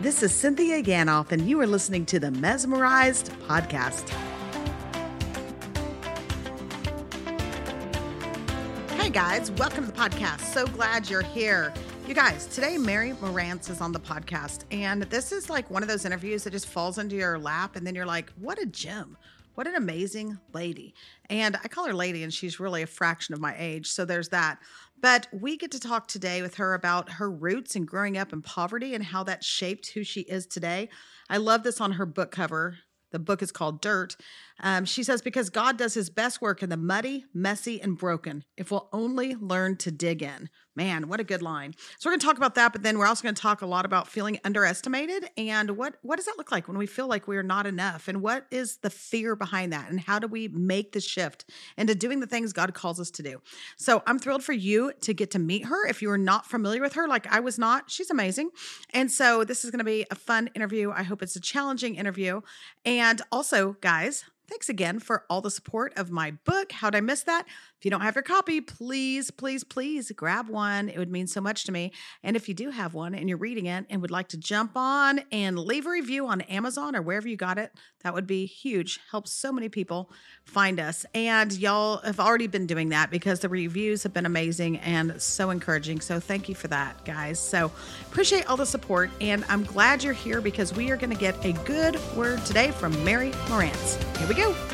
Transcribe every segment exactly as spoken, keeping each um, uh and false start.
This is Cynthia Ganoff, and you are listening to the Mesmerized Podcast. Hey guys, welcome to the podcast. So glad you're here. You guys, today Mary Marantz is on the podcast, and this is like one of those interviews that just falls into your lap, and then you're like, what a gem. What an amazing lady. And I call her lady, and she's really a fraction of my age, so there's that. But we get to talk today with her about her roots and growing up in poverty and how that shaped who she is today. I love this on her book cover. The book is called Dirt. Um, she says, because God does his best work in the muddy, messy, and broken, if we'll only learn to dig in. Man, what a good line. So we're going to talk about that, but then we're also going to talk a lot about feeling underestimated and what, what does that look like when we feel like we are not enough? And what is the fear behind that? And how do we make the shift into doing the things God calls us to do? So I'm thrilled for you to get to meet her. If you are not familiar with her, like I was not, she's amazing. And so this is going to be a fun interview. I hope it's a challenging interview. And also, guys, thanks again for all the support of my book. How'd I miss that? If you don't have your copy, please, please, please grab one. It would mean so much to me. And if you do have one and you're reading it and would like to jump on and leave a review on Amazon or wherever you got it, that would be huge. Helps so many people find us. And y'all have already been doing that because the reviews have been amazing and so encouraging. So thank you for that, guys. So appreciate all the support. And I'm glad you're here because we are going to get a good word today from Mary Marantz. Here we go.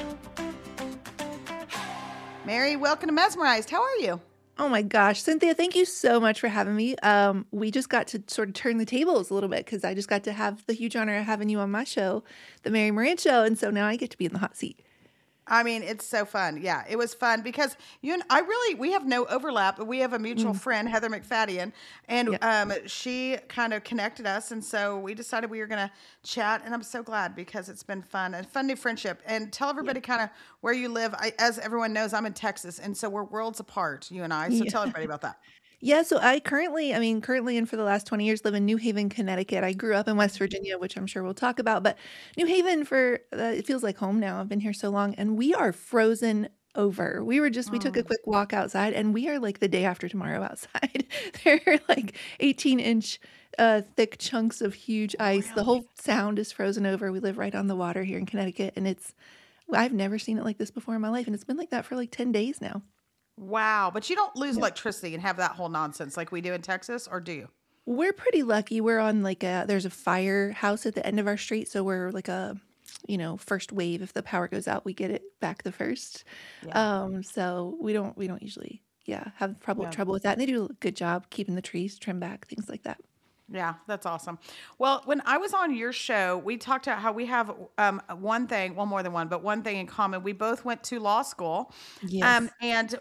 Mary, welcome to Mesmerized. How are you? Oh my gosh, Cynthia, thank you so much for having me. Um, we just got to sort of turn the tables a little bit because I just got to have the huge honor of having you on my show, The Mary Marantz Show, and so now I get to be in the hot seat. I mean, it's so fun. Yeah, it was fun because you and I really, we have no overlap, but we have a mutual mm. friend, Heather McFadden, and yep. um, she kind of connected us. And so we decided we were going to chat, and I'm so glad because it's been fun and fun new friendship. And tell everybody yep. kind of where you live. I, as everyone knows, I'm in Texas, and so we're worlds apart, you and I. So yeah. Tell everybody about that. Yeah, so I currently, I mean, currently and for the last twenty years live in New Haven, Connecticut. I grew up in West Virginia, which I'm sure we'll talk about, but New Haven for, uh, it feels like home now. I've been here so long, and we are frozen over. We were just, we took a quick walk outside, and we are like the day after tomorrow outside. There are like eighteen inch uh, thick chunks of huge ice. Really? The whole sound is frozen over. We live right on the water here in Connecticut, and it's, I've never seen it like this before in my life, and it's been like that for like ten days now. Wow. But you don't lose yeah. electricity and have that whole nonsense like we do in Texas, or do you? We're pretty lucky. We're on like a, there's a firehouse at the end of our street. So we're like a, you know, first wave. If the power goes out, we get it back the first. Yeah. Um, so we don't, we don't usually, yeah, have trouble, yeah. trouble with that. And they do a good job keeping the trees trimmed back, things like that. Yeah, that's awesome. Well, when I was on your show, we talked about how we have um, one thing, well, more than one, but one thing in common. We both went to law school. Yes. Um, and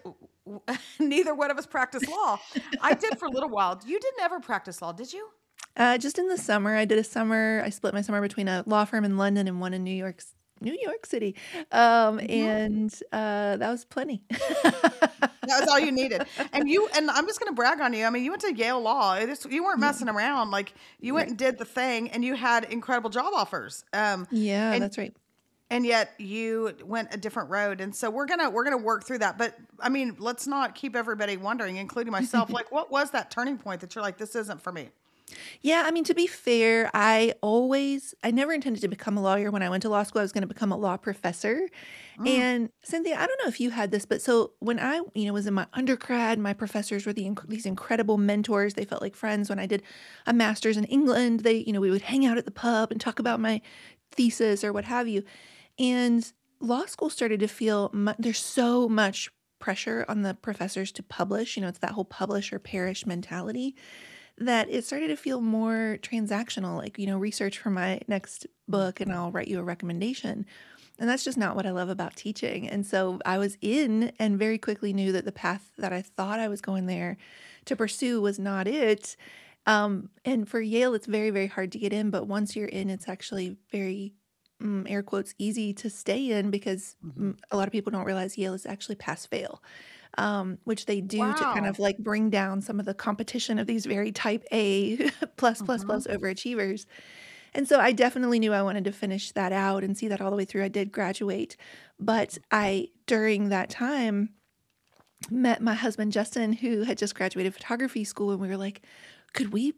neither one of us practiced law. I did for a little while. You didn't ever practice law, did you? Uh, just in the summer. I did a summer. I split my summer between a law firm in London and one in New York New York City. Um, mm-hmm. And uh, that was plenty. That was all you needed. And you, and I'm just going to brag on you. I mean, you went to Yale Law. It is, you weren't messing around. Like you went right. and did the thing, and you had incredible job offers. Um, yeah, and, that's right. And yet you went a different road. And so we're going to, we're going to work through that. But I mean, let's not keep everybody wondering, including myself, like what was that turning point that you're like, this isn't for me? Yeah, I mean, to be fair, I always, I never intended to become a lawyer. When I went to law school, I was going to become a law professor. Mm. And Cynthia, I don't know if you had this, but so when I, you know, was in my undergrad, my professors were the these incredible mentors. They felt like friends. When I did a master's in England, they, you know, we would hang out at the pub and talk about my thesis or what have you. And law school started to feel, mu- there's so much pressure on the professors to publish. You know, it's that whole publish or perish mentality, that it started to feel more transactional, like, you know, research for my next book and I'll write you a recommendation. And that's just not what I love about teaching. And so I was in and very quickly knew that the path that I thought I was going there to pursue was not it. Um, and for Yale, it's very, very hard to get in. But once you're in, it's actually very, um, air quotes, easy to stay in because mm-hmm. a lot of people don't realize Yale is actually pass-fail. Um, which they do wow. to kind of like bring down some of the competition of these very type A plus, plus, mm-hmm. plus overachievers. And so I definitely knew I wanted to finish that out and see that all the way through. I did graduate, but I, during that time, met my husband, Justin, who had just graduated photography school. And we were like, could we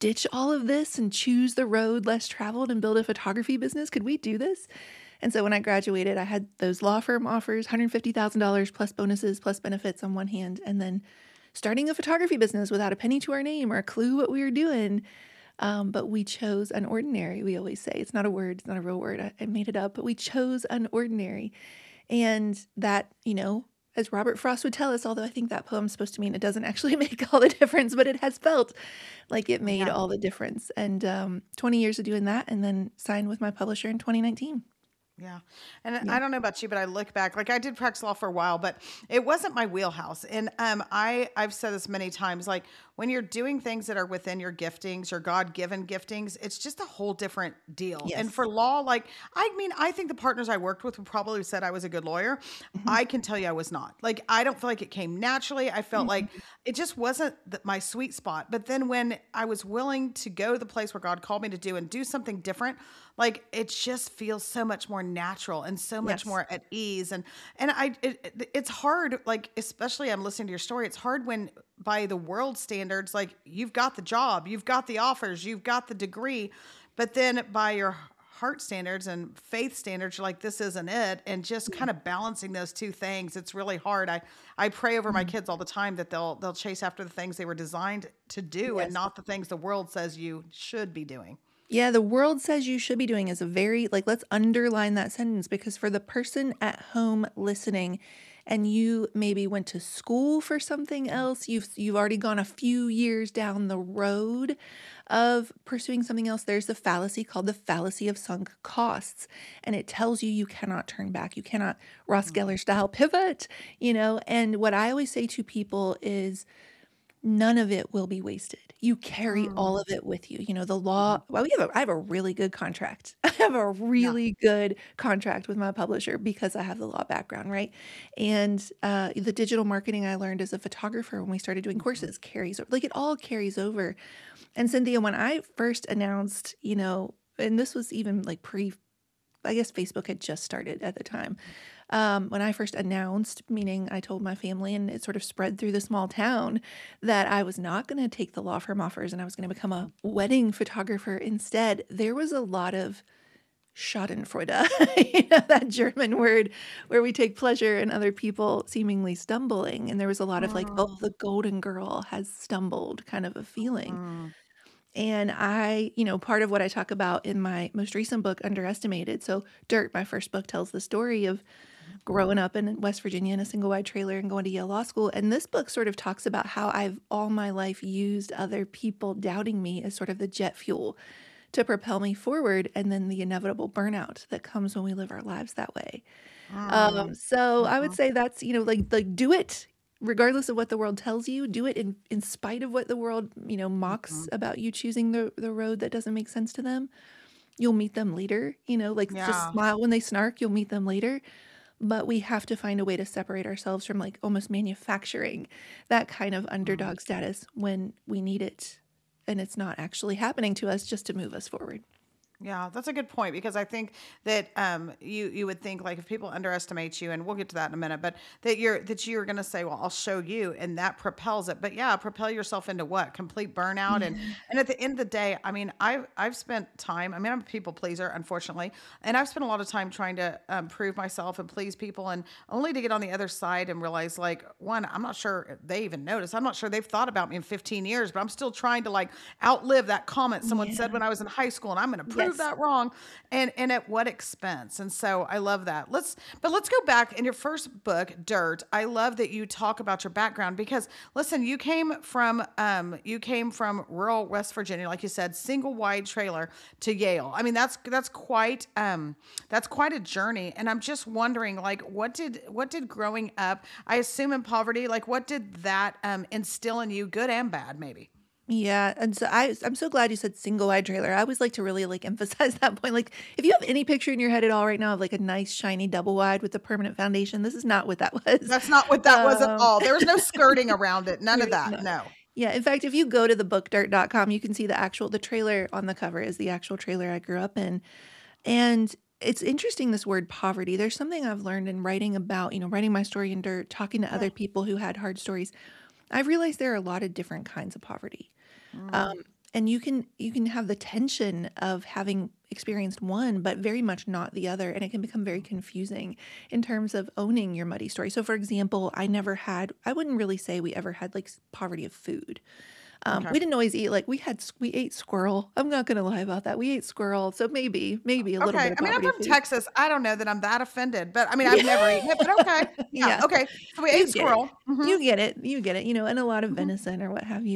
ditch all of this and choose the road less traveled and build a photography business? Could we do this? And so when I graduated, I had those law firm offers, one hundred fifty thousand dollars plus bonuses, plus benefits on one hand, and then starting a photography business without a penny to our name or a clue what we were doing. Um, but we chose unordinary. We always say it's not a word, it's not a real word. I, I made it up, but we chose unordinary. And that, you know, as Robert Frost would tell us, although I think that poem's supposed to mean it doesn't actually make all the difference, but it has felt like it made Yeah. all the difference. And um, twenty years of doing that, and then signed with my publisher in twenty nineteen. Yeah. And Yeah. I don't know about you, but I look back, like I did practice law for a while, but it wasn't my wheelhouse. And um, I, I've said this many times, like when you're doing things that are within your giftings, your God-given giftings, it's just a whole different deal. And Yes. for law, like, I mean, I think the partners I worked with would probably have said I was a good lawyer. Mhm. I can tell you I was not. Like, I don't feel like it came naturally. I felt like Mhm. it just wasn't the, my sweet spot. But then when I was willing to go to the place where God called me to do and do something different, like it just feels so much more natural and so much Yes. more at ease. And and I it, it- it's hard, like especially I'm listening to your story. It's hard when by the world standards, like you've got the job, you've got the offers, you've got the degree, but then by your heart standards and faith standards, you're like, this isn't it. And just Yeah. kind of balancing those two things, it's really hard. I I pray over my Mhm. kids all the time that they'll they'll chase after the things they were designed to do and Yes. not the things the world says you should be doing. Yeah, the world says you should be doing is a very, like, let's underline that sentence because for the person at home listening and you maybe went to school for something else, you've you've already gone a few years down the road of pursuing something else. There's the fallacy called the fallacy of sunk costs. And it tells you you cannot turn back. You cannot Ross Mhm. Geller style pivot, you know. And what I always say to people is none of it will be wasted. You carry all Mm. of it with you. You know, the law, Mhm. well, we have a, I have a really good contract. I have a Yeah. really good contract with my publisher because I have the law background, right? And uh, the digital marketing I learned as a photographer when we started doing Mhm. courses carries over, like it all carries over. And Cynthia, when I first announced, you know, and this was even like pre, I guess Facebook had just started at the time. Um, when I first announced, meaning I told my family and it sort of spread through the small town that I was not going to take the law firm offers and I was going to become a wedding photographer instead, there was a lot of Schadenfreude, you know, that German word where we take pleasure in other people seemingly stumbling. And there was a lot of like, oh, Mm. the golden girl has stumbled kind of a feeling. Mm. And I, you know, part of what I talk about in my most recent book, Underestimated. So, Dirt, my first book, tells the story of growing up in West Virginia in a single wide trailer and going to Yale Law School. And this book sort of talks about how I've all my life used other people doubting me as sort of the jet fuel to propel me forward, and then the inevitable burnout that comes when we live our lives that way. Um, Mm. so I would Mhm. say that's, you know, like like do it regardless of what the world tells you. Do it in in spite of what the world, you know, mocks Mhm. about you choosing the the road that doesn't make sense to them. You'll meet them later, you know, like just Yeah. smile when they snark, you'll meet them later. But we have to find a way to separate ourselves from like almost manufacturing that kind of Mm. underdog status when we need it and it's not actually happening to us just to move us forward. Yeah, that's a good point because I think that um, you you would think like if people underestimate you, and we'll get to that in a minute, but that you're that you're going to say, well, I'll show you, and that propels it. But yeah, propel yourself into what? Complete burnout, and Yeah. and at the end of the day, I mean, I've I've spent time. I mean, I'm a people pleaser, unfortunately, and I've spent a lot of time trying to um, prove myself and please people, and only to get on the other side and realize like one, I'm not sure they even notice. I'm not sure they've thought about me in fifteen years, but I'm still trying to like outlive that comment someone said Yeah. when I was in high school, and I'm going to prove Yes. that wrong, and and at what expense. And so I love that. Let's but let's go back in your first book, Dirt. I love that you talk about your background because listen, you came from um you came from rural West Virginia, like you said, single wide trailer to Yale. I mean, that's that's quite um that's quite a journey. And I'm just wondering, like, what did what did growing up, I assume in poverty, like what did that um instill in you, good and bad, maybe? Yeah, and so I I'm so glad you said single wide trailer. I always like to really like emphasize that point. Like if you have any picture in your head at all right now of like a nice shiny double wide with a permanent foundation, this is not what that was. That's not what that was at Um all. There was no skirting around it. None there of is that. not. No. Yeah, in fact, if you go to the book dirt dot com, you can see the actual the trailer on the cover is the actual trailer I grew up in. And it's interesting this word poverty. There's something I've learned in writing about, you know, writing my story in dirt, talking to Yeah. other people who had hard stories. I've realized there are a lot of different kinds of poverty. Um, Mm. and you can you can have the tension of having experienced one, but very much not the other, and it can become very confusing in terms of owning your muddy story. So, for example, I never had, I wouldn't really say we ever had like s- poverty of food. Um, Okay. we didn't always eat like we had s- we ate squirrel. I'm not gonna lie about that. We ate squirrel, so maybe maybe a little bit Okay. of I mean, I'm poverty of from food. Texas. I don't know that I'm that offended, but I mean, I've Yeah, never eaten it, but okay. Yeah. yeah, Okay. So we ate you get it. squirrel. Hmm. You get it. You get it. You know, and a lot of Hmm. venison or what have you,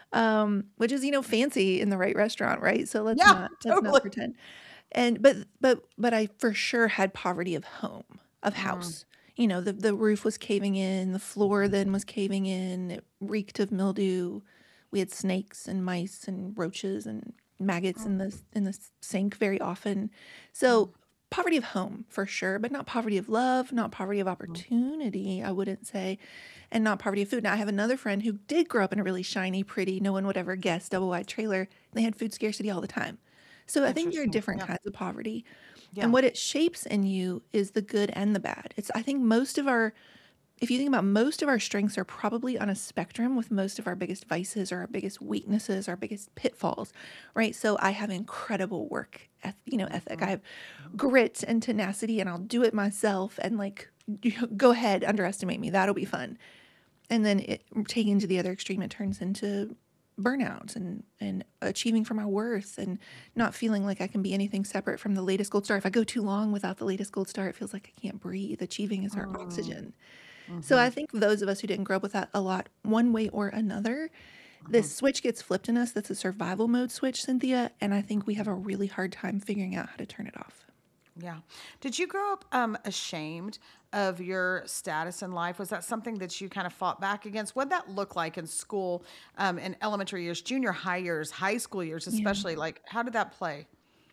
um, which is you know fancy in the right restaurant, right? So let's Yeah, not let's not totally. pretend. And but but but I for sure had poverty of home, of Mm, house. You know, the the roof was caving in, the floor then was caving in, it reeked of mildew. We had snakes and mice and roaches and maggots mm, in the in the sink very often. mm, So poverty of home for sure, but not poverty of love, not poverty of mm. opportunity, I wouldn't say, and not poverty of food. Now I have another friend who did grow up in a really shiny, pretty, no one would ever guess, double wide trailer. They had food scarcity all the time. So I think there are Interesting. different Yeah. kinds of poverty. And Yeah. what it shapes in you is the good and the bad. It's I think most of our if you think about most of our strengths are probably on a spectrum with most of our biggest vices or our biggest weaknesses, our biggest pitfalls, right? So I have incredible work, eth- you know, ethic. I Hmm. have grit and tenacity and I'll do it myself and like go ahead, underestimate me. That'll be fun. And then it taken to the other extreme, it turns into burnout and and achieving for my worth and not feeling like I can be anything separate from the latest gold star. If I go too long without the latest gold star, it feels like I can't breathe. Achieving is our Mm, oxygen. So hmm. I think those of us who didn't grow up with that a lot, one way or another, Hmm. this switch gets flipped in us. That's a survival mode switch, Cynthia. And I think we have a really hard time figuring out how to turn it off. Yeah. Did you grow up um, ashamed of your status in life? Was that something that you kind of fought back against? What'd that look like in school, um, in elementary years, junior high years, high school years, Yeah. especially? Like, how did that play?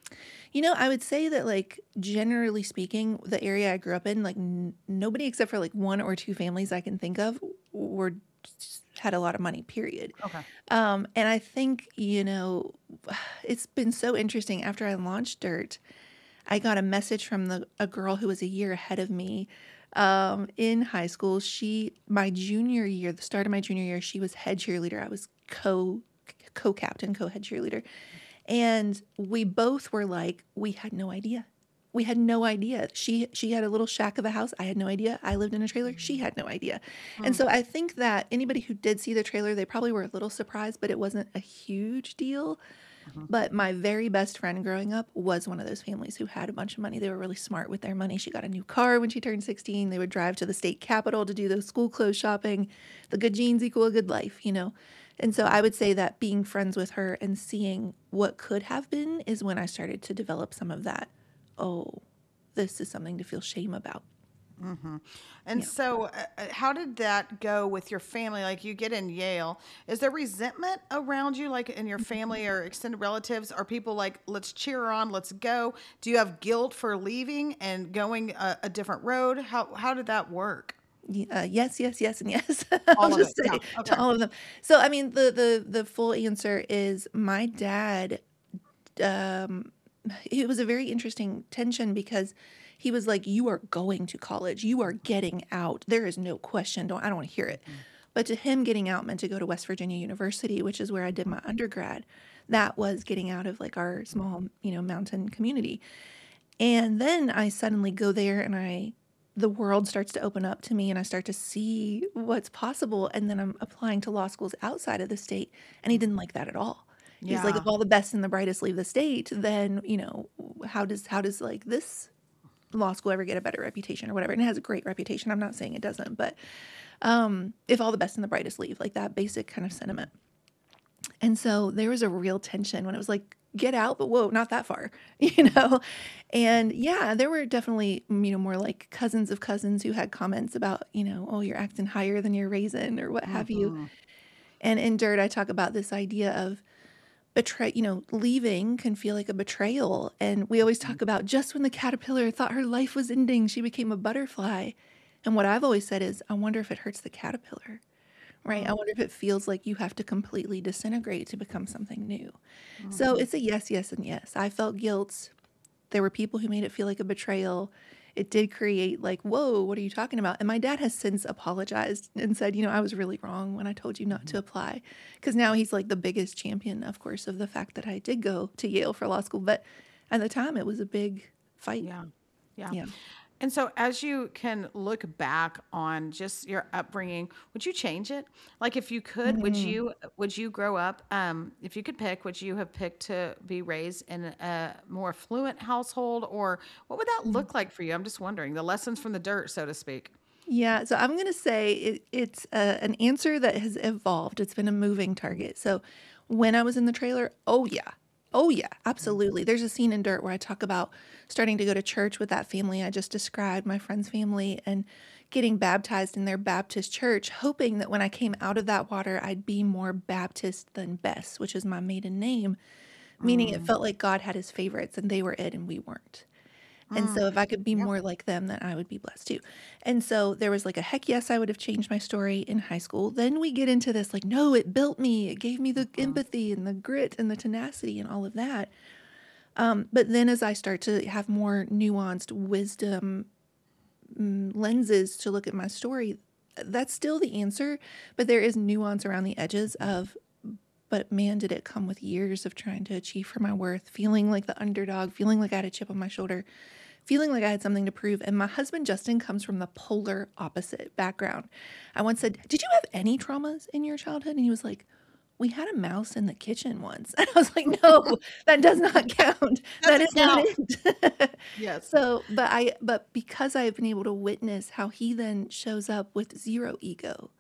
You know, I would say that, like, generally speaking, the area I grew up in, like, n- nobody except for like one or two families I can think of were had a lot of money, period. Okay. Um, and I think, you know, it's been so interesting. After I launched Dirt, I got a message from the a girl who was a year ahead of me um, in high school. She, my junior year, the start of my junior year, she was head cheerleader. I was co co captain, co head cheerleader, and we both were like, we had no idea. We had no idea. She she had a little shack of a house. I had no idea. I lived in a trailer. She had no idea. And Mm, so I think that anybody who did see the trailer, they probably were a little surprised, but it wasn't a huge deal. mhm. But my very best friend growing up was one of those families who had a bunch of money. They were really smart with their money. She got a new car when she turned sixteen. They would drive to the state capitol to do those school clothes shopping. The good genes equal a good life, you know? And so I would say that being friends with her and seeing what could have been is when I started to develop some of that. Oh, this is something to feel shame about. And Yeah. so, uh, uh, how did that go with your family? Like, you get in Yale. Is there resentment around you, like in your family or extended relatives? Are people like, let's cheer her on, let's go? Do you have guilt for leaving and going a, a different road? How how did that work? Y- Uh, yes, yes, yes, and yes. I'll All of it. just Yeah. say to Okay. all of them. So, I mean, the the the full answer is my dad. Um, it was a very interesting tension because he was like, "You are going to college. You are getting out. There is no question. Don't I don't want to hear it." But to him, getting out meant to go to West Virginia University, which is where I did my undergrad. That was getting out of like our small, you know, mountain community. And then I suddenly go there and I the world starts to open up to me and I start to see what's possible. And then I'm applying to law schools outside of the state. And he didn't like that at all. He's like, if Yeah. all the best and the brightest leave the state, then, you know, how does how does like this law school ever get a better reputation or whatever? And it has a great reputation. I'm not saying it doesn't, but um, if all the best and the brightest leave, like that basic kind of sentiment. And so there was a real tension when it was like, get out, but whoa, not that far, you know? And yeah, there were definitely, mm, you know, more like cousins of cousins who had comments about, you know, oh, you're acting higher than your raisin or what have you. Hmm. And in Dirt, I talk about this idea of betray, you know, leaving can feel like a betrayal. And we always talk about just when the caterpillar thought her life was ending, she became a butterfly. And what I've always said is, I wonder if it hurts the caterpillar. Right. I wonder if it feels like you have to completely disintegrate to become something new. So Hmm. it's a yes, yes, and yes. I felt guilt. There were people who made it feel like a betrayal. it did create like, whoa, what are you talking about? And my dad has since apologized and said, you know, I was really wrong when I told you not to apply. Because now he's like the biggest champion, of course, of the fact that I did go to Yale for law school. But at the time, it was a big fight. Yeah. Yeah. Yeah. And so as you can look back on just your upbringing, would you change it? Like if you could, would Mm. you would you grow up, um, if you could pick, would you have picked to be raised in a more affluent household, or what would that Mm. look like for you? I'm just wondering, the lessons from the dirt, so to speak. Yeah, so I'm gonna say it, it's a, an answer that has evolved. It's been a moving target. So when I was in the trailer, oh yeah, oh yeah, absolutely. There's a scene in Dirt where I talk about starting to go to church with that family I just described, my friend's family, and getting baptized in their Baptist church, hoping that when I came out of that water, I'd be more Baptist than Bess, which is my maiden name, meaning it Mm, felt like God had his favorites and they were it and we weren't. And mm, so if I could be yep. more like them, then I would be blessed too. And so there was like a heck yes, I would have changed my story in high school. Then we get into this like, no, it built me. It gave me the Mm, empathy and the grit and the tenacity and all of that. Um, but then as I start to have more nuanced wisdom mm, lenses to look at my story, that's still the answer. But there is nuance around the edges of, but man, did it come with years of trying to achieve for my worth, feeling like the underdog, feeling like I had a chip on my shoulder, feeling like I had something to prove. And my husband, Justin, comes from the polar opposite background. I once said, did you have any traumas in your childhood? And he was like, we had a mouse in the kitchen once. And I was like, no, that does not count. That doesn't is not count. it. Yes. So, but I, but because I've been able to witness how he then shows up with zero ego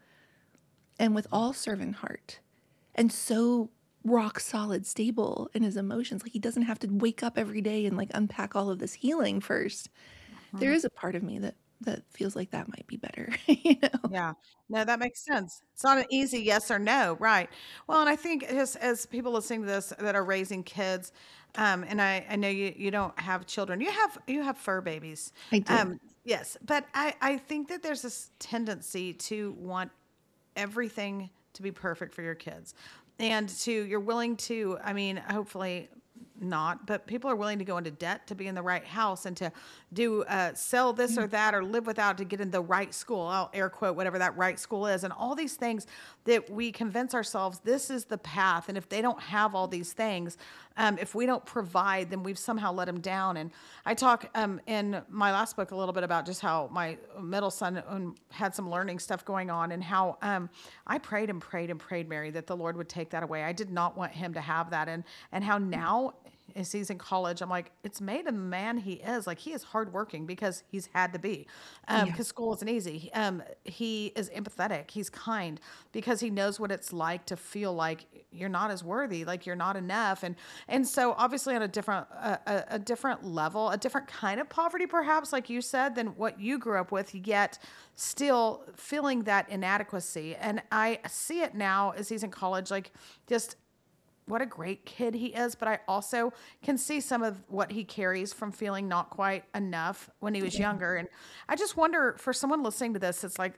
and with all servant heart and so rock solid stable in his emotions, like he doesn't have to wake up every day and like unpack all of this healing first. There Mhm. is a part of me that that feels like that might be better, you know. Yeah. No, that makes sense. It's not an easy yes or no, right? Well, and I think just as people listening to this that are raising kids, um, and I, I know you, you don't have children. You have you have fur babies. I do. Um, yes, but I, I think that there's this tendency to want everything to be perfect for your kids. And to you're willing to, I mean, hopefully not, but people are willing to go into debt to be in the right house and to do uh, sell this Yeah. or that or live without to get in the right school. I'll air quote whatever that right school is, and all these things that we convince ourselves this is the path. And if they don't have all these things, um, if we don't provide, then we've somehow let them down. And I talk um, in my last book a little bit about just how my middle son um, had some learning stuff going on, and how um, I prayed and prayed and prayed, Mary, that the Lord would take that away. I did not want him to have that, and and how now as he's in college, I'm like, it's made him the man he is. Like he is hardworking because he's had to be, um, Yeah. because school isn't easy. Um, he is empathetic. He's kind because he knows what it's like to feel like you're not as worthy, like you're not enough. And and so obviously on a different a, a, a different level, a different kind of poverty, perhaps, like you said, than what you grew up with. Yet still feeling that inadequacy. And I see it now as he's in college, like just what a great kid he is, but I also can see some of what he carries from feeling not quite enough when he was Yeah. younger. And I just wonder for someone listening to this, it's like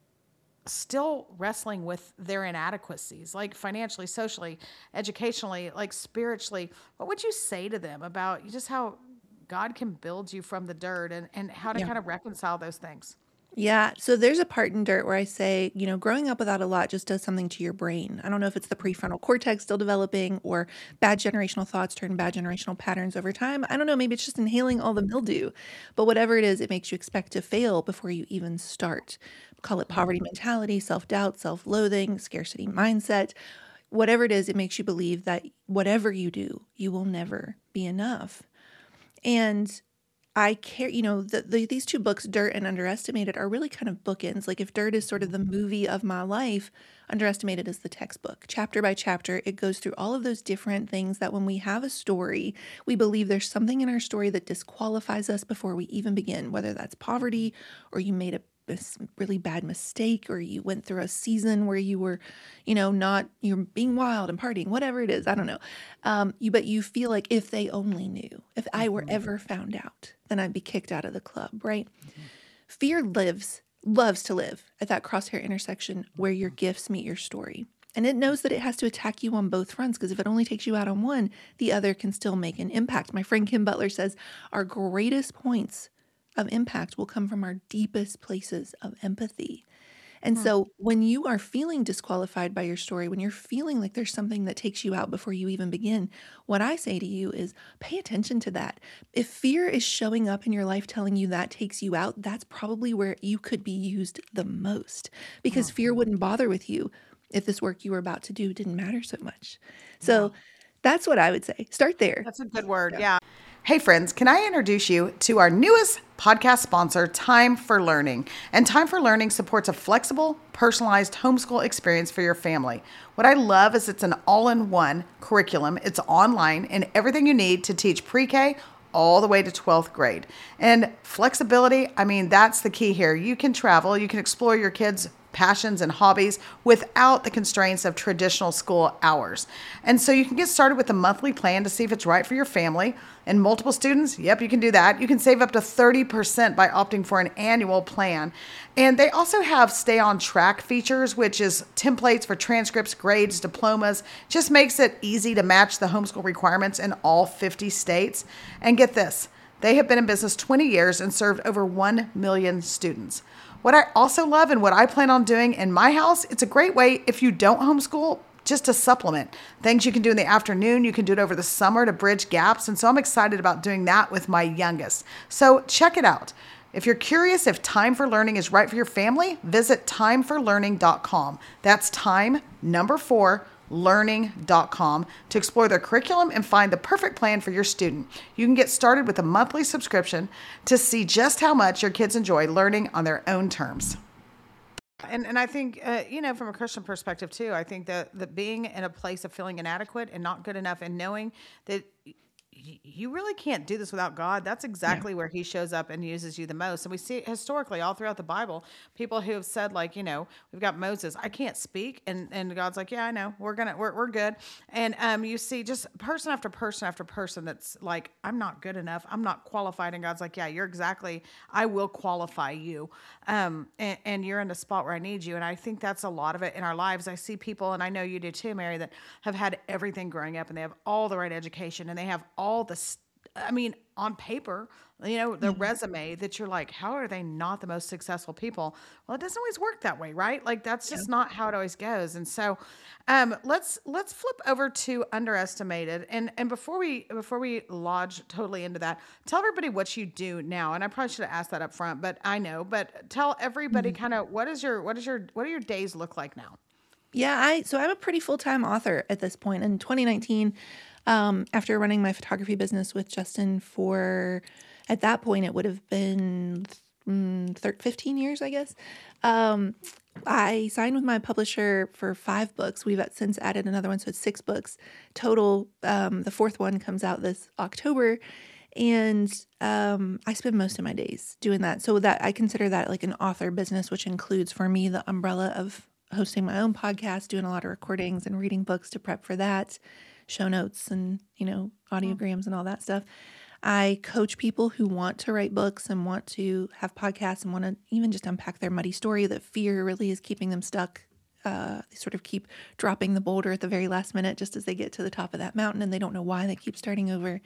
still wrestling with their inadequacies, like financially, socially, educationally, like spiritually. What would you say to them about just how God can build you from the dirt, and, and how to Yeah. kind of reconcile those things? Yeah. So there's a part in Dirt where I say, you know, growing up without a lot just does something to your brain. I don't know if it's the prefrontal cortex still developing or bad generational thoughts turn bad generational patterns over time. I don't know. Maybe it's just inhaling all the mildew. But whatever it is, it makes you expect to fail before you even start. Call it poverty mentality, self doubt, self loathing, scarcity mindset. Whatever it is, it makes you believe that whatever you do, you will never be enough. And I care, you know, the, the, these two books, Dirt and Underestimated, are really kind of bookends. Like if Dirt is sort of the movie of my life, Underestimated is the textbook. Chapter by chapter, it goes through all of those different things that when we have a story, we believe there's something in our story that disqualifies us before we even begin, whether that's poverty or you made a this really bad mistake or you went through a season where you were, you know, not, you're being wild and partying, whatever it is, I don't know. Um, you, but you feel like if they only knew, if I were Mhm. ever found out, then I'd be kicked out of the club, right? Mhm. Fear lives, loves to live at that crosshair intersection where your gifts meet your story. And it knows that it has to attack you on both fronts because if it only takes you out on one, the other can still make an impact. My friend Kim Butler says our greatest points of impact will come from our deepest places of empathy. And Hmm. so when you are feeling disqualified by your story, when you're feeling like there's something that takes you out before you even begin, what I say to you is pay attention to that. If fear is showing up in your life telling you that takes you out, that's probably where you could be used the most, because Hmm. fear wouldn't bother with you if this work you were about to do didn't matter so much. Yeah. So that's what I would say. Start there. That's a good word. Yeah. Yeah. Hey, friends, can I introduce you to our newest podcast sponsor, Time for Learning? And Time for Learning supports a flexible, personalized homeschool experience for your family. What I love is it's an all-in-one curriculum. It's online and everything you need to teach pre-K all the way to twelfth grade. And flexibility, I mean, that's the key here. You can travel, you can explore your kids' passions and hobbies without the constraints of traditional school hours. And so you can get started with a monthly plan to see if it's right for your family. And multiple students, yep, you can do that. You can save up to thirty percent by opting for an annual plan. And they also have stay on track features, which is templates for transcripts, grades, diplomas. Just makes it easy to match the homeschool requirements in all fifty states. And get this, they have been in business twenty years and served over one million students. What I also love and what I plan on doing in my house, it's a great way if you don't homeschool, just to supplement things you can do in the afternoon. You can do it over the summer to bridge gaps. And so I'm excited about doing that with my youngest. So check it out. If you're curious if Time for Learning is right for your family, visit time for learning dot com. That's time, number four, learning dot com to explore their curriculum and find the perfect plan for your student. You can get started with a monthly subscription to see just how much your kids enjoy learning on their own terms. And and I think, uh, you know, from a Christian perspective too, I think that, that being in a place of feeling inadequate and not good enough and knowing that y- you really can't do this without God, that's exactly where he shows up and uses you the most. And we see it historically all throughout the Bible, people who have said, like, you know, we've got Moses, I can't speak. And, and God's like, yeah, I know, we're going to, we're, we're good. And um, you see just person after person after person that's like, I'm not good enough. I'm not qualified. And God's like, yeah, you're exactly, I will qualify you. Um, and, and you're in the spot where I need you. And I think that's a lot of it in our lives. I see people, and I know you do too, Mary, that have had everything growing up and they have all the right education and they have all the, st- I mean, on paper, you know, the resume that you're like, how are they not the most successful people? Well, it doesn't always work that way, right? Like that's just not how it always goes. And so, um, let's let's flip over to underestimated. And and before we before we lodge totally into that, tell everybody what you do now. And I probably should have asked that up front, but I know. But tell everybody kind of what is your what is your what do your days look like now? Yeah, I so I'm a pretty full-time author at this point. In twenty nineteen, um, after running my photography business with Justin for, at that point, it would have been mm, thir- fifteen years, I guess. Um, I signed with my publisher for five books. We've since added another one, so it's six books total. Um, the fourth one comes out this October. And um, I spend most of my days doing that. So that I consider that like an author business, which includes for me the umbrella of hosting my own podcast, doing a lot of recordings and reading books to prep for that, show notes and, you know, audiograms and all that stuff. I coach people who want to write books and want to have podcasts and want to even just unpack their muddy story that fear really is keeping them stuck. Uh, they sort of keep dropping the boulder at the very last minute just as they get to the top of that mountain and they don't know why they keep starting over.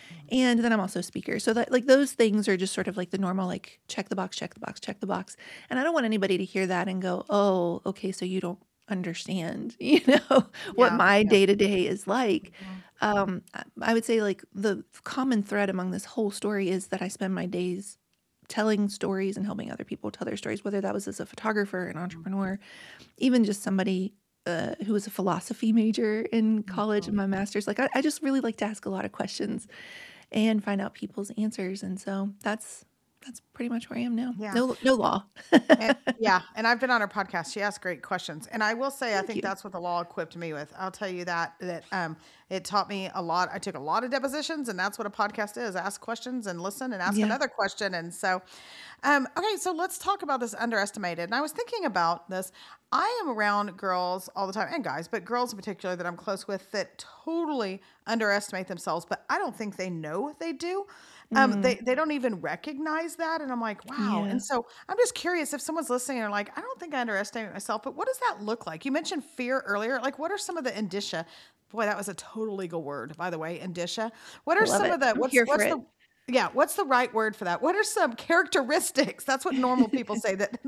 And then I'm also a speaker. So that like those things are just sort of like the normal, like check the box, check the box, check the box. And I don't want anybody to hear that and go, oh, okay, so you don't understand, you know, what Yeah, my yeah. day to day is like. Um, I- I would say like the common thread among this whole story is that I spend my days telling stories and helping other people tell their stories, whether that was as a photographer, an entrepreneur, even just somebody uh, who was a philosophy major in college and my master's. Like I, I just really like to ask a lot of questions and find out people's answers. And so that's that's pretty much where I am now. Yeah. No no law. And, yeah, and I've been on her podcast. She asks great questions, and I will say, I Thank think you. that's what the law equipped me with. I'll tell you that that um, it taught me a lot. I took a lot of depositions, and that's what a podcast is: ask questions and listen, and ask Yeah. another question. And so, um, okay, so let's talk about this underestimated. And I was thinking about this. I am around girls all the time, and guys, but girls in particular that I'm close with that totally underestimate themselves, but I don't think they know they do. Um, Mm, they they don't even recognize that, and I'm like, wow. yeah. And so I'm just curious if someone's listening and they're like, I don't think I underestimate myself, but what does that look like? You mentioned fear earlier. Like, what are some of the indicia? Boy, that was a total legal word, by the way, indicia. What I are love some it. of the I'm what's here for what's it. the Yeah, what's the right word for that? What are some characteristics? That's what normal people say that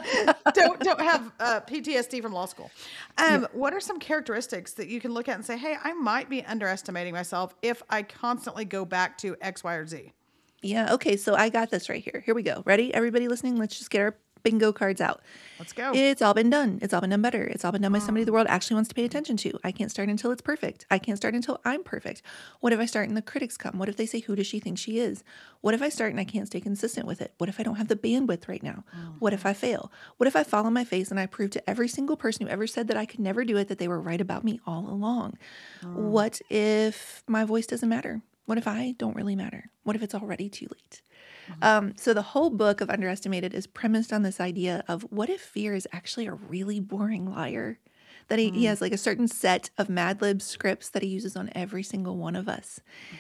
don't don't have uh, P T S D from law school. Yeah. Um, what are some characteristics that you can look at and say, hey, I might be underestimating myself if I constantly go back to X, Y, or Z? Yeah. Okay. So I got this right here. Here we go. Ready? Everybody listening? Let's just get our bingo cards out. Let's go. It's all been done. It's all been done better. It's all been done by somebody the world actually wants to pay attention to. I can't start until it's perfect. I can't start until I'm perfect. What if I start and the critics come? What if they say, who does she think she is? What if I start and I can't stay consistent with it? What if I don't have the bandwidth right now? What if I fail? What if I fall on my face and I prove to every single person who ever said that I could never do it that they were right about me all along? What if my voice doesn't matter? What if I don't really matter? What if it's already too late? Um, so the whole book of Underestimated is premised on this idea of what if fear is actually a really boring liar? That he, he has like a certain set of Mad Lib scripts that he uses on every single one of us.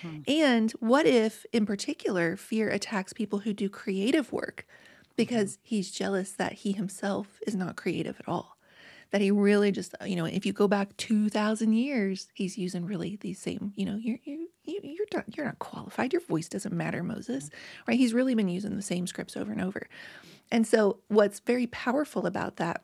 And what if, in particular, fear attacks people who do creative work because he's jealous that he himself is not creative at all? That he really just, you know, if you go back two thousand years, he's using really these same, you know, you're, you're, you're not, you're not qualified. Your voice doesn't matter, Moses, right? He's really been using the same scripts over and over. And so what's very powerful about that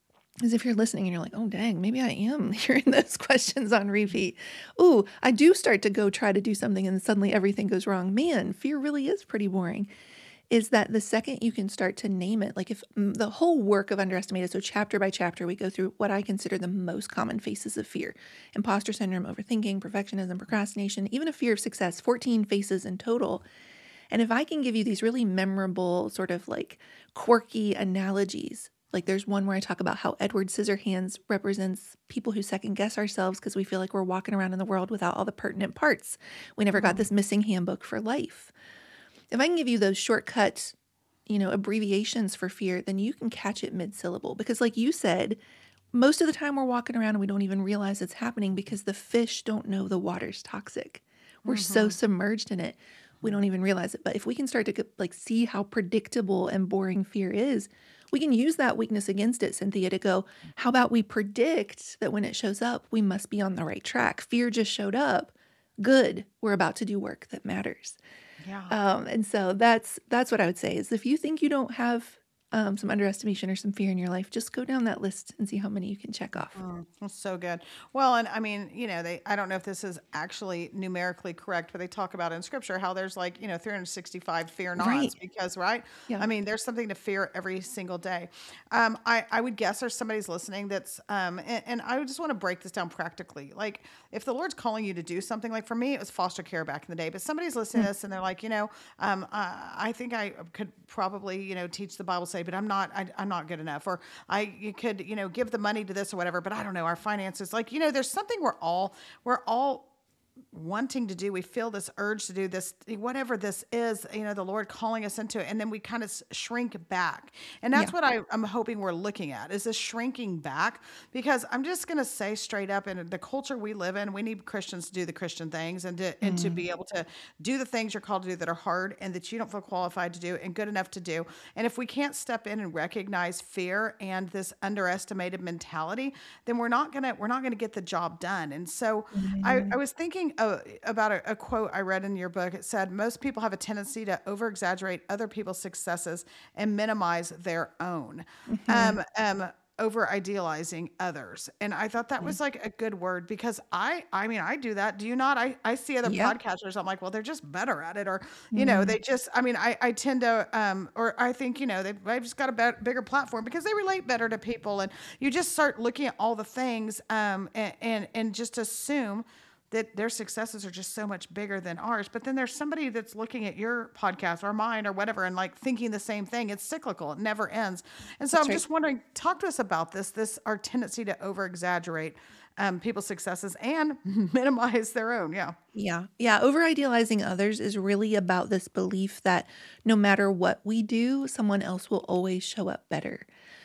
is if you're listening and you're like, oh, dang, maybe I am hearing those questions on repeat. Ooh, I do start to go try to do something and suddenly everything goes wrong. Man, fear really is pretty boring. Is that the second you can start to name it, like if mm, the whole work of Underestimated, so chapter by chapter, we go through what I consider the most common faces of fear: imposter syndrome, overthinking, perfectionism, procrastination, even a fear of success, fourteen faces in total. And if I can give you these really memorable, sort of like quirky analogies, like there's one where I talk about how Edward Scissorhands represents people who second guess ourselves because we feel like we're walking around in the world without all the pertinent parts. We never got this missing handbook for life. If I can give you those shortcut, you know, abbreviations for fear, then you can catch it mid-syllable. Because like you said, most of the time we're walking around and we don't even realize it's happening because the fish don't know the water's toxic. We're mm-hmm. so submerged in it, we don't even realize it. But if we can start to like see how predictable and boring fear is, we can use that weakness against it, Cynthia, to go, how about we predict that when it shows up, we must be on the right track. Fear just showed up. Good. We're about to do work that matters. Yeah. Um, and so that's that's what I would say is if you think you don't have um, some underestimation or some fear in your life, just go down that list and see how many you can check off. Mm, that's so good. Well, and I mean, you know, they, I don't know if this is actually numerically correct, but they talk about in scripture how there's like, you know, three hundred sixty-five fear nots Right. because, right? Yeah. I mean, there's something to fear every single day. Um, I, I would guess there's somebody's listening that's, um, and, and I just want to break this down practically. Like if the Lord's calling you to do something, like for me, it was foster care back in the day, but somebody's listening to this and they're like, you know, um, uh, I think I could probably, you know, teach the Bible study, but I'm not, I, I'm not good enough. Or I you could, you know, give the money to this or whatever, but I don't know, our finances, like, you know, there's something we're all, we're all wanting to do. We feel this urge to do this, whatever this is, you know, the Lord calling us into it. And then we kind of shrink back. And that's Yeah. what I, I'm hoping we're looking at is this shrinking back, because I'm just going to say straight up, in the culture we live in, we need Christians to do the Christian things and to, and to be able to do the things you're called to do that are hard and that you don't feel qualified to do and good enough to do. And if we can't step in and recognize fear and this underestimated mentality, then we're not going to, we're not going to get the job done. And so I, I was thinking uh, about a, a quote I read in your book. It said, most people have a tendency to over exaggerate other people's successes and minimize their own. Um, um, over idealizing others. And I thought that was like a good word, because I, I mean, I do that. Do you not? I, I see other Yeah. podcasters. I'm like, well, they're just better at it. Or, you know, they just, I mean, I, I tend to, um, or I think, you know, they've, they've just got a better, bigger platform because they relate better to people. And you just start looking at all the things, um, and, and, and just assume that their successes are just so much bigger than ours. But then there's somebody that's looking at your podcast or mine or whatever and like thinking the same thing. It's cyclical. It never ends. And so That's I'm right. just wondering, talk to us about this, this, our tendency to over exaggerate um, people's successes and minimize their own. Yeah. Yeah. Yeah. Over idealizing others is really about this belief that no matter what we do, someone else will always show up better.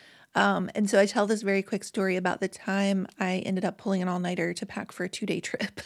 Um, and so I tell this very quick story about the time I ended up pulling an all-nighter to pack for a two-day trip,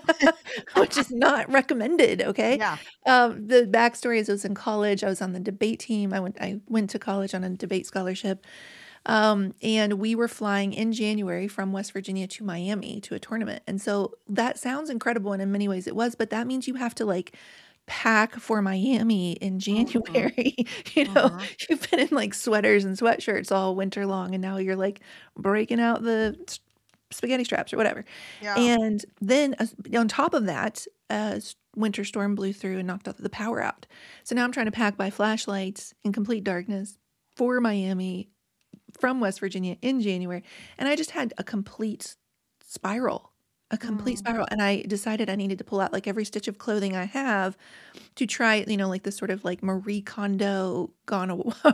which is not recommended. Okay. Yeah. Um, the backstory is I was in college. I was on the debate team. I went, I went to college on a debate scholarship. Um, and we were flying in January from West Virginia to Miami to a tournament. And so that sounds incredible. And in many ways it was, but that means you have to like pack for Miami in Mhm. January. You know, Mhm. you've been in like sweaters and sweatshirts all winter long, and now you're like breaking out the s- spaghetti straps or whatever. Yeah. And then as- on top of that, a s- winter storm blew through and knocked out the power out. So now I'm trying to pack by flashlights in complete darkness for Miami from West Virginia in January. And I just had a complete spiral, a complete Mm. spiral. And I decided I needed to pull out like every stitch of clothing I have to try, you know, like this sort of like Marie Kondo gone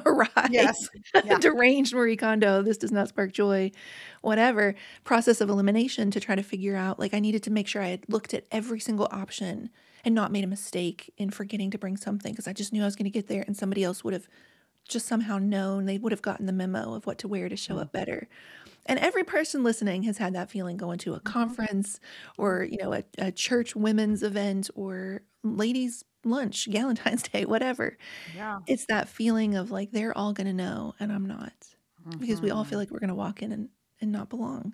awry, Yes. Yeah. deranged Marie Kondo. This does not spark joy, whatever process of elimination to try to figure out. Like, I needed to make sure I had looked at every single option and not made a mistake in forgetting to bring something because I just knew I was going to get there and somebody else would have just somehow known. They would have gotten the memo of what to wear to show Mm. up better. And every person listening has had that feeling going to a Mhm. conference Mhm. or, you know, a, a church women's event or ladies' lunch, Valentine's Day, whatever. Yeah. It's that feeling of like they're all going to know and I'm not because we all feel Mhm. like we're going to walk in and, and not belong.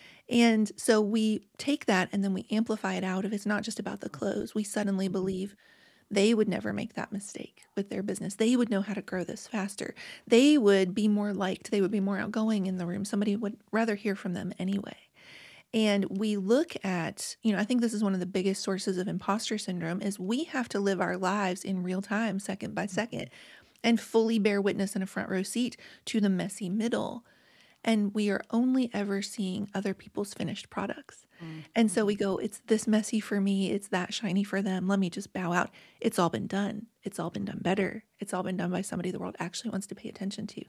And so we take that and then we amplify it out of it's not just about the clothes. We suddenly Mhm. believe they would never make that mistake with their business. They would know how to grow this faster. They would be more liked. They would be more outgoing in the room. Somebody would rather hear from them anyway. And we look at, you know, I think this is one of the biggest sources of imposter syndrome is we have to live our lives in real time, second by second, Mhm. and fully bear witness in a front row seat to the messy middle. And we are only ever seeing other people's finished products. Mhm. And so we Mhm. go, it's this messy for me, it's that shiny for them. Let me just bow out. It's all been done. It's all been done better. It's all been done by somebody the world actually wants to pay attention to.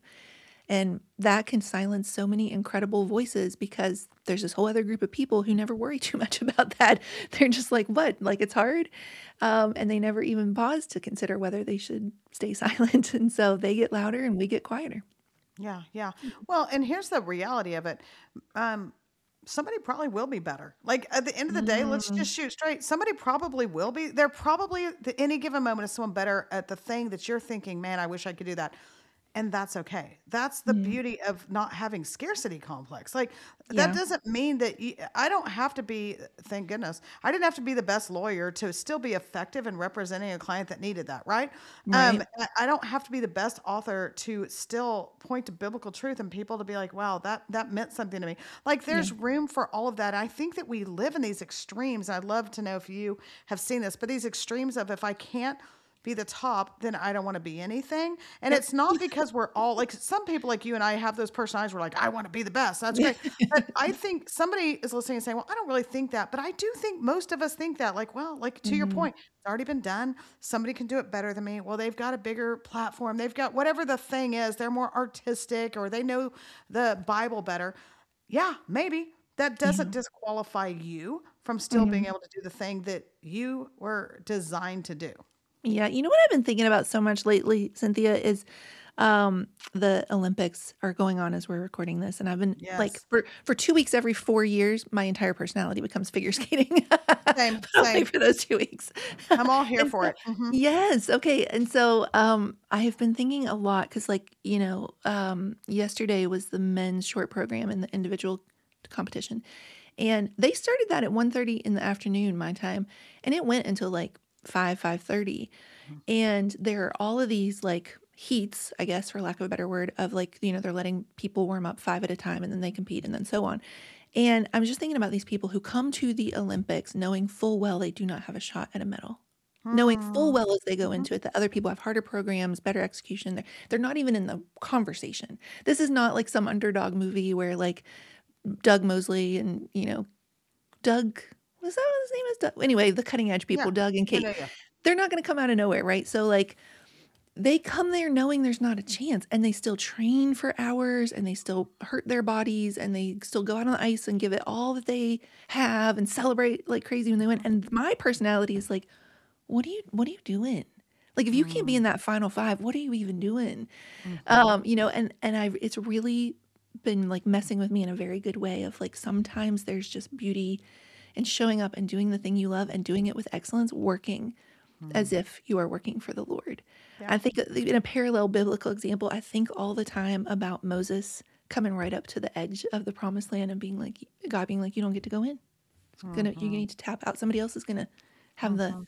And that can silence so many incredible voices because there's this whole other group of people who never worry too much about that. They're just like, what? Like it's hard. Um, and they never even pause to consider whether they should stay silent. And so they get louder and we get quieter. Yeah, yeah. Well, and here's the reality of it. Um, somebody probably will be better. Like at the end of the day, let's Mm, just shoot straight. Somebody probably will be. They're probably at any given moment is someone better at the thing that you're thinking, man, I wish I could do that. And that's okay. That's the yeah. beauty of not having scarcity complex. Like that Yeah. doesn't mean that you, I don't have to be, thank goodness, I didn't have to be the best lawyer to still be effective in representing a client that needed that, right? Um, Right. I I don't have to be the best author to still point to biblical truth and people to be like, wow, that that meant something to me. Like Yeah. there's room for all of that. I think that we live in these extremes. I'd love to know if you have seen this, but these extremes of if I can't be the top, then I don't want to be anything. And Yep. it's not because we're all like some people like you and I have those personalities. We're like, I want to be the best. That's great. But I think somebody is listening and saying, well, I don't really think that. But I do think most of us think that. Like, well, like to your Mhm. point, it's already been done. Somebody can do it better than me. Well, they've got a bigger platform. They've got whatever the thing is. They're more artistic or they know the Bible better. Yeah, maybe. That doesn't Yeah. disqualify you from still being Mhm. able to do the thing that you were designed to do. Yeah, you know what I've been thinking about so much lately, Cynthia, is um, the Olympics are going on as we're recording this, and I've been like Yes. for for two weeks every four years, my entire personality becomes figure skating, but Same, only same. for those two weeks. I'm all here And for so it. Mhm. yes, okay, and so, um, I have been thinking a lot because, like, you know, um, yesterday was the men's short program in the individual competition, and they started that at one thirty in the afternoon my time, and it went until, like, five, five thirty. Mhm. And there are all of these like heats, I guess, for lack of a better word, of like, you know, they're letting people warm up five at a time and then they compete and then so on. And I'm just thinking about these people who come to the Olympics knowing full well they do not have a shot at a medal. Knowing full Mm. well as they go Mhm. into it that other people have harder programs, better execution. They're, they're not even in the conversation. This is not like some underdog movie where like Doug Mosley and, you know, Doug, was that what his name is? Doug? Anyway, the cutting edge Yeah. people, Doug and Yeah, Kate, yeah, yeah. they're not going to come out of nowhere, right? So, like, they come there knowing there's not a chance and they still train for hours and they still hurt their bodies and they still go out on the ice and give it all that they have and celebrate like crazy when they win. And my personality is like, what are you what are you doing? Like if you can't be Mm. in that final five, what are you even doing? Mhm. Um, you know, and and I've it's really been like messing with me in a very good way of like sometimes there's just beauty in showing up and doing the thing you love and doing it with excellence, working as Mm. if you are working for the Lord. Yeah. I think uh, in a parallel biblical example, I think all the time about Moses coming right up to the edge of the promised land and being like, God being like, you don't get to go in. It's gonna, you Mhm. need to tap out. Somebody else is gonna have the Mhm.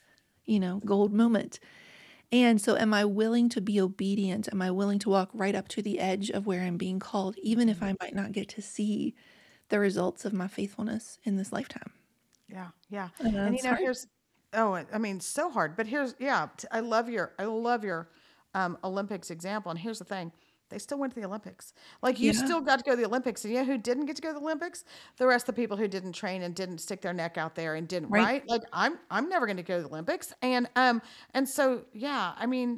you know, gold moment. And so am I willing to be obedient? Am I willing to walk right up to the edge of where I'm being called, even if Mhm. I might not get to see the results of my faithfulness in this lifetime? Yeah, yeah. I know And you it's know, hard. here's oh, I I mean, so hard. But here's yeah, t- I love your I love your um, Olympics example. And here's the thing. They still went to the Olympics. Like you Yeah, still got to go to the Olympics. And you know who didn't get to go to the Olympics? The rest of the people who didn't train and didn't stick their neck out there and didn't, right. right? Like I'm I'm never going to go to the Olympics. And um and so yeah, I mean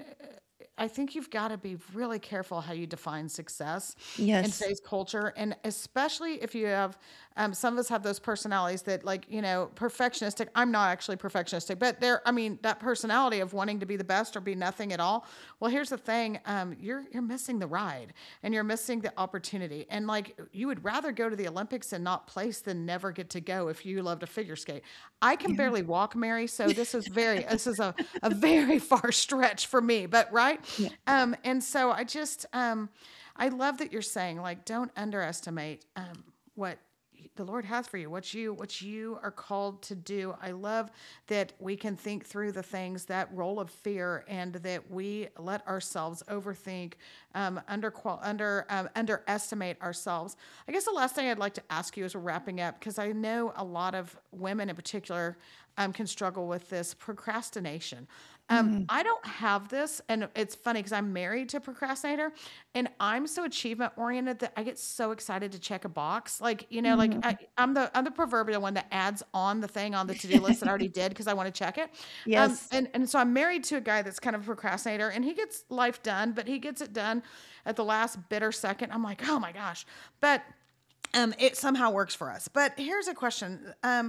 I think you've got to be really careful how you define success in Yes. today's culture. And especially if you have, um, some of us have those personalities that, like, you know, perfectionistic. I'm not actually perfectionistic, but there, I mean, that personality of wanting to be the best or be nothing at all. Well, here's the thing, um, you're, you're missing the ride and you're missing the opportunity. And like, you would rather go to the Olympics and not place than never get to go if you love to figure skate. I can Yeah. barely walk, Mary. So this is very, this is a, a very far stretch for me, but right. Yeah. Um, and so I just, um, I love that you're saying, like, don't underestimate, um, what the Lord has for you, what you, what you are called to do. I love that we can think through the things, that role of fear, and that we let ourselves overthink, um, under, under, um, underestimate ourselves. I guess the last thing I'd like to ask you as we're wrapping up, because I know a lot of women in particular, um, can struggle with this procrastination. Um, Mhm. I don't have this, and it's funny because I'm married to a procrastinator, and I'm so achievement oriented that I get so excited to check a box. Like, you know, like I, Mhm. I'm the I'm the proverbial one that adds on the thing on the to do list that I already did because I want to check it. Um, Yes. and and so I'm married to a guy that's kind of a procrastinator, and he gets life done, but he gets it done at the last bitter second. I'm like, oh my gosh, but um, it somehow works for us. But here's a question: um,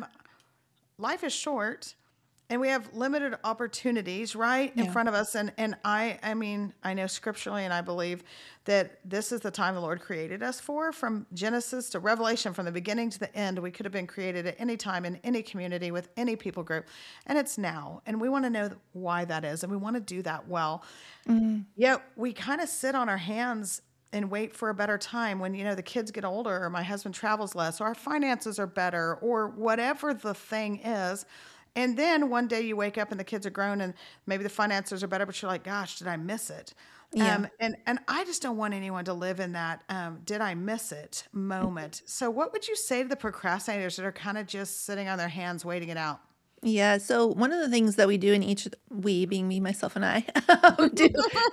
life is short and we have limited opportunities right in Yeah. front of us, and and i i mean, I know scripturally, and I believe that this is the time the Lord created us for. From Genesis to Revelation, from the beginning to the end, we could have been created at any time in any community with any people group, and it's now, and we want to know why that is, and we want to do that well. Mhm. Yet we kind of sit on our hands and wait for a better time when, you know, the kids get older, or my husband travels less, or our finances are better, or whatever the thing is. And then one day you wake up and the kids are grown and maybe the finances are better, but you're like, gosh, did I miss it? Yeah. Um, and, and I just don't want anyone to live in that, um, did I miss it moment. So what would you say to the procrastinators that are kind of just sitting on their hands waiting it out? Yeah, so one of the things that we do in each we being me, myself, and I, um, do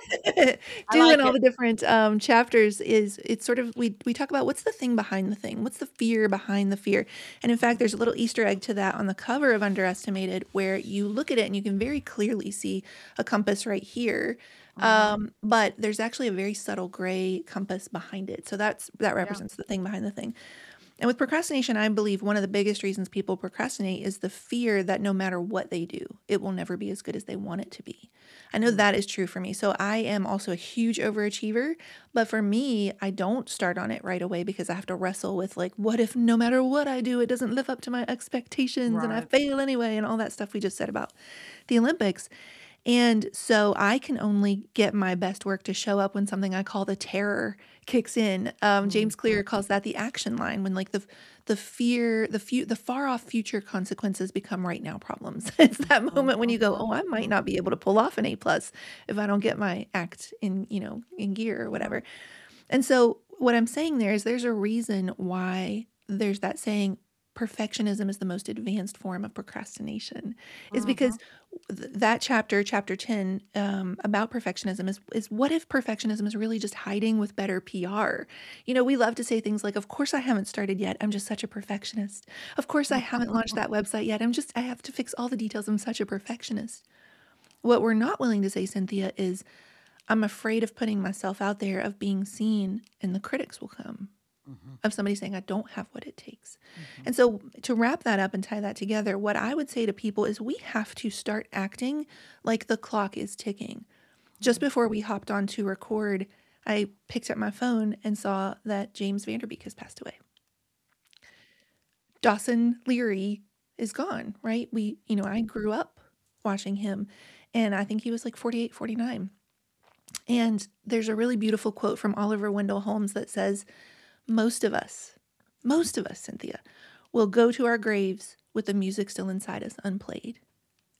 I do in like all it. the different, um, chapters is it's sort of we we talk about what's the thing behind the thing? What's the fear behind the fear? And in fact, Mhm. there's a little Easter egg to that on the cover of Underestimated where you look at it and you can very clearly see a compass right here. Mhm. Um, but there's actually a very subtle gray compass behind it. So that's that Yeah. represents the thing behind the thing. And with procrastination, I believe one of the biggest reasons people procrastinate is the fear that no matter what they do, it will never be as good as they want it to be. I know Mm. that is true for me. So I am also a huge overachiever, but for me, I don't start on it right away because I have to wrestle with like, what if no matter what I do, it doesn't live up to my expectations and I Right. fail anyway, and all that stuff we just said about the Olympics. And so I can only get my best work to show up when something I call the terror kicks in. Um, James Mhm. Clear calls that the action line, when like the the fear, the few, the far off future consequences become right now problems. It's that moment when you go, Mhm. oh, I might Mhm. not be able to pull off an A plus if I don't get my act in, you know, in gear or Mhm. whatever. And so what I'm saying there is there's a reason why there's that saying perfectionism is the most advanced form of procrastination is because Mhm. th- that chapter chapter ten um, about perfectionism is is what if perfectionism is really just hiding with better P R. You know, we love to say things like, of course I haven't started yet, I'm just such a perfectionist. Of course I haven't launched that website yet, I'm just I have to fix all the details, I'm such a perfectionist. What we're not willing to say, Cynthia, is I'm afraid of putting myself out there, of being seen, and the critics will come, Mhm. of somebody saying I don't have what it takes. Mhm. And so, to wrap that up and tie that together, what I would say to people is we have to start acting like the clock is ticking. Just Mhm. before we hopped on to record, I picked up my phone and saw that James Vanderbeek has passed away. Dawson Leary is gone, right? We, you know, I grew up watching him, and I think he was like forty-eight, forty-nine. And there's a really beautiful quote from Oliver Wendell Holmes that says, most of us, most of us, Cynthia, will go to our graves with the music still inside us unplayed.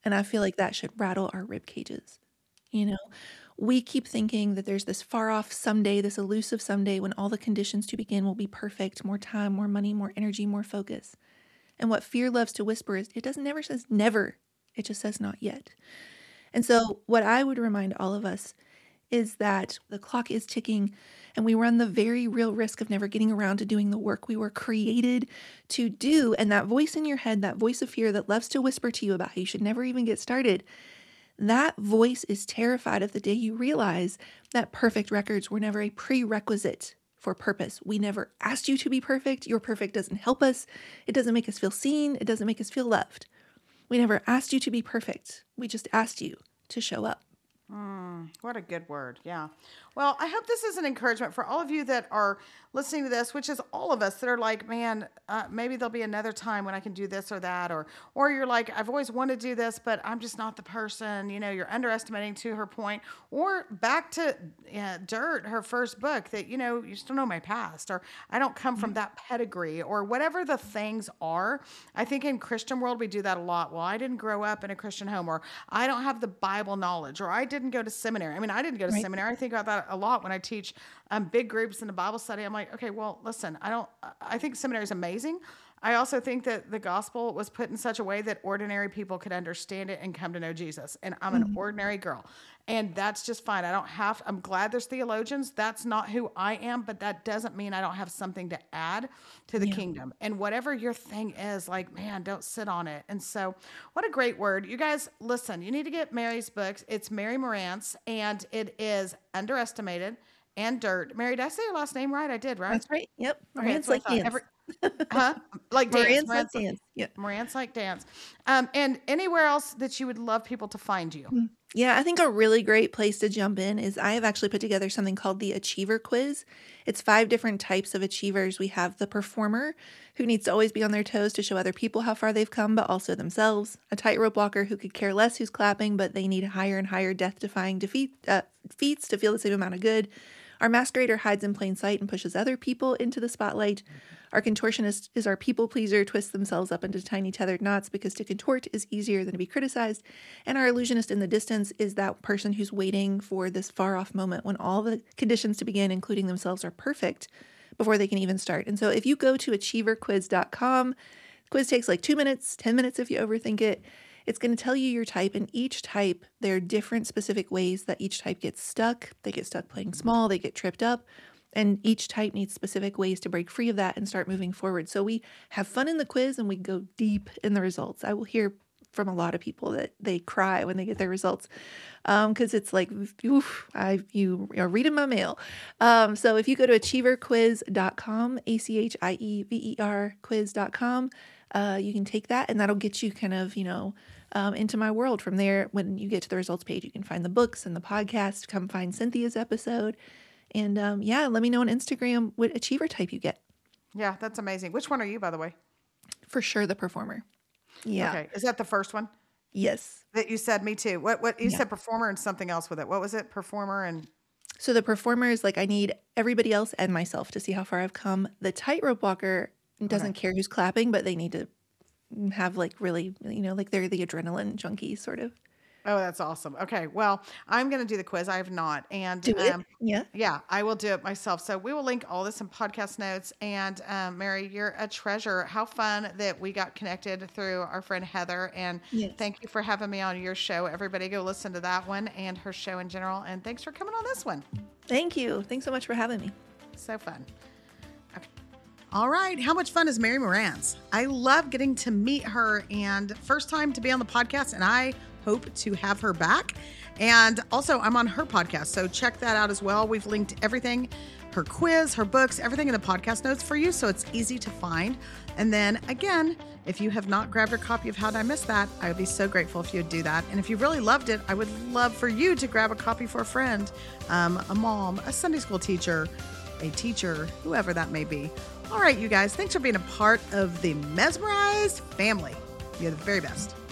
And I feel like that should rattle our rib cages. You know, we keep thinking that there's this far off someday, this elusive someday when all the conditions to begin will be perfect, more time, more money, more energy, more focus. And what fear loves to whisper is it doesn't never says never. It just says not yet. And so what I would remind all of us is that the clock is ticking and we run the very real risk of never getting around to doing the work we were created to do. And that voice in your head, that voice of fear that loves to whisper to you about how you should never even get started, that voice is terrified of the day you realize that perfect records were never a prerequisite for purpose. We never asked you to be perfect. Your perfect doesn't help us. It doesn't make us feel seen. It doesn't make us feel loved. We never asked you to be perfect. We just asked you to show up. Mm, what a good word. Yeah. Well, I hope this is an encouragement for all of you that are listening to this, which is all of us that are like, man, uh, maybe there'll be another time when I can do this or that, or, or you're like, I've always wanted to do this, but I'm just not the person, you know, you're underestimating to her point, or back to uh, Dirt, her first book that, you know, you still know my past, or I don't come from that pedigree, or whatever the things are. I think in Christian world, we do that a lot. Well, I didn't grow up in a Christian home, or I don't have the Bible knowledge, or I didn't go to seminary. I mean, I didn't go to Right. seminary. I think about that a lot when I teach um, big groups in the Bible study. I'm like, okay, well, listen, I don't, I think seminary is amazing. I also think that the gospel was put in such a way that ordinary people could understand it and come to know Jesus. And I'm an ordinary girl, and that's just fine. I don't have, I'm glad there's theologians. That's not who I am, but that doesn't mean I don't have something to add to the Yeah. kingdom. And whatever your thing is, like, man, don't sit on it. And so what a great word. You guys, listen, you need to get Mary's books. It's Mary Marantz, and it is Underestimated and Dirt. Mary, did I say your last name right? I did, right? That's right. Yep. Okay, Marantz that's what I like thought. dance. Every- huh? Like dance. Marantz like Marantz- dance. Yeah. Marantz like dance. Um, and anywhere else that you would love people to find you? Yeah, I think a really great place to jump in is I have actually put together something called the Achiever Quiz. It's five different types of achievers. We have the performer, who needs to always be on their toes to show other people how far they've come, but also themselves. A tightrope walker who could care less who's clapping, but they need higher and higher death-defying defeat, uh, feats to feel the same amount of good. Our masquerader hides in plain sight and pushes other people into the spotlight. Our contortionist is our people pleaser, twists themselves up into tiny tethered knots because to contort is easier than to be criticized. And our illusionist in the distance is that person who's waiting for this far off moment when all the conditions to begin, including themselves, are perfect before they can even start. And so if you go to achiever quiz dot com, the quiz takes like two minutes, ten minutes if you overthink it. It's going to tell you your type, and each type, there are different specific ways that each type gets stuck. They get stuck playing small, they get tripped up, and each type needs specific ways to break free of that and start moving forward. So we have fun in the quiz and we go deep in the results. I will hear from a lot of people that they cry when they get their results because um, it's like, oof, I, you are reading my mail. Um, so if you go to achiever quiz dot com, A C H I E V E R quiz dot com, uh, you can take that and that'll get you kind of, you know, Um, into my world. From there, when you get to the results page, you can find the books and the podcast. Come find Cynthia's episode. And um, yeah, let me know on Instagram what achiever type you get. Yeah, that's amazing. Which one are you, by the way? For sure, the performer. Yeah. Okay. Is that the first one Yes. that you said? Me too. What, what you Yeah. said performer and something else with it. What was it? Performer and So the performer is like, I need everybody else and myself to see how far I've come. The tightrope walker doesn't Okay. care who's clapping, but they need to have like really, you know, like they're the adrenaline junkies sort of. Oh, that's awesome. Okay. Well, I'm going to do the quiz. I have not. And Do it. um, Yeah. yeah, I will do it myself. So we will link all this in podcast notes. And um, Mary, you're a treasure. How fun that we got connected through our friend Heather. And Yes. thank you for having me on your show. Everybody go listen to that one and her show in general. And thanks for coming on this one. Thank you. Thanks so much for having me. So fun. Okay. All right. How much fun is Mary Marantz? I love getting to meet her, and first time to be on the podcast, and I hope to have her back. And also, I'm on her podcast, so check that out as well. We've linked everything, her quiz, her books, everything in the podcast notes for you, so it's easy to find. And then again, if you have not grabbed a copy of How Did I Miss That, I would be so grateful if you would do that. And if you really loved it, I would love for you to grab a copy for a friend, um, a mom, a Sunday school teacher, a teacher, whoever that may be. All right, you guys, thanks for being a part of the Mesmerized family. You're the very best.